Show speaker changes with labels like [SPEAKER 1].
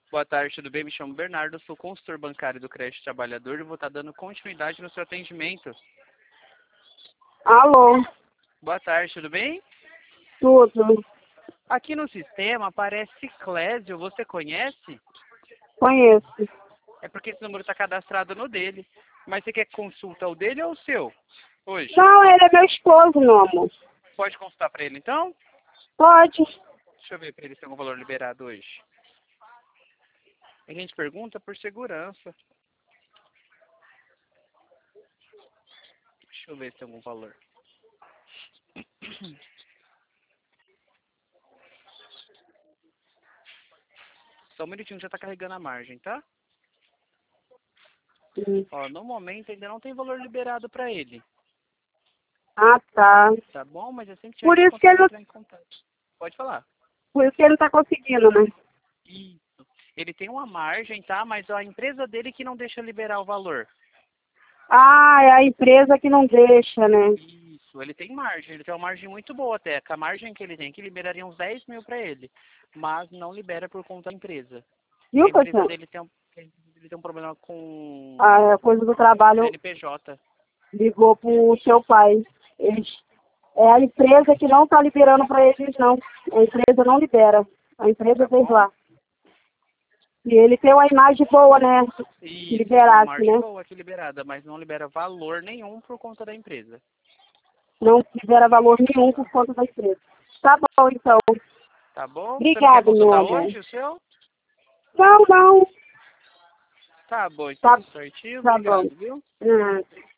[SPEAKER 1] Boa tarde, tudo bem? Me chamo Bernardo, sou consultor bancário do Crédito Trabalhador e vou estar dando continuidade no seu atendimento.
[SPEAKER 2] Alô,
[SPEAKER 1] Boa tarde, tudo bem?
[SPEAKER 2] tudo.
[SPEAKER 1] Aqui no sistema aparece Clésio, você conhece?
[SPEAKER 2] Conheço.
[SPEAKER 1] É porque esse número está cadastrado no dele. Mas você quer consulta o dele ou o seu? Hoje?
[SPEAKER 2] Não, ele é meu esposo, meu amor.
[SPEAKER 1] Pode consultar para ele então?
[SPEAKER 2] Pode.
[SPEAKER 1] Deixa eu ver para ele se tem algum valor liberado hoje. A gente pergunta por segurança. Deixa eu ver se tem algum valor. Só um minutinho, já está carregando a margem, tá? Ó, no momento ainda não tem valor liberado para ele.
[SPEAKER 2] Ah, tá.
[SPEAKER 1] Tá bom? Mas assim que a
[SPEAKER 2] Por
[SPEAKER 1] gente
[SPEAKER 2] isso que ele,
[SPEAKER 1] consegue entrar em contato. Pode falar.
[SPEAKER 2] por isso que ele não tá conseguindo, né?
[SPEAKER 1] Isso. Ele tem uma margem, tá? Mas a empresa dele que não deixa liberar o valor.
[SPEAKER 2] Ah, é a empresa que não deixa, né?
[SPEAKER 1] Isso. Ele tem margem. Ele tem uma margem muito boa até. Com a margem que ele tem, que liberaria uns 10 mil para ele. Mas não libera por conta da empresa.
[SPEAKER 2] Viu,
[SPEAKER 1] A empresa
[SPEAKER 2] Cassiano?
[SPEAKER 1] dele tem um problema com
[SPEAKER 2] A coisa do trabalho
[SPEAKER 1] CNPJ.
[SPEAKER 2] ligou pro seu pai. Eles, é a empresa que não tá liberando pra eles, não. A empresa não libera. A empresa
[SPEAKER 1] Tá
[SPEAKER 2] fez
[SPEAKER 1] bom?
[SPEAKER 2] lá. E ele tem uma imagem boa, né? Que
[SPEAKER 1] Isso. Tem uma
[SPEAKER 2] liberasse,
[SPEAKER 1] margem
[SPEAKER 2] né?
[SPEAKER 1] boa aqui liberada, mas não libera valor nenhum por conta da empresa.
[SPEAKER 2] Não libera valor nenhum por conta da empresa. Tá bom, então.
[SPEAKER 1] Tá bom? Você não quer
[SPEAKER 2] Obrigado, meu
[SPEAKER 1] consultar
[SPEAKER 2] amor.
[SPEAKER 1] hoje o seu?
[SPEAKER 2] Não, não.
[SPEAKER 1] Tá bom, então.
[SPEAKER 2] Tá,
[SPEAKER 1] Certinho.
[SPEAKER 2] tá bom.
[SPEAKER 1] Obrigado, viu?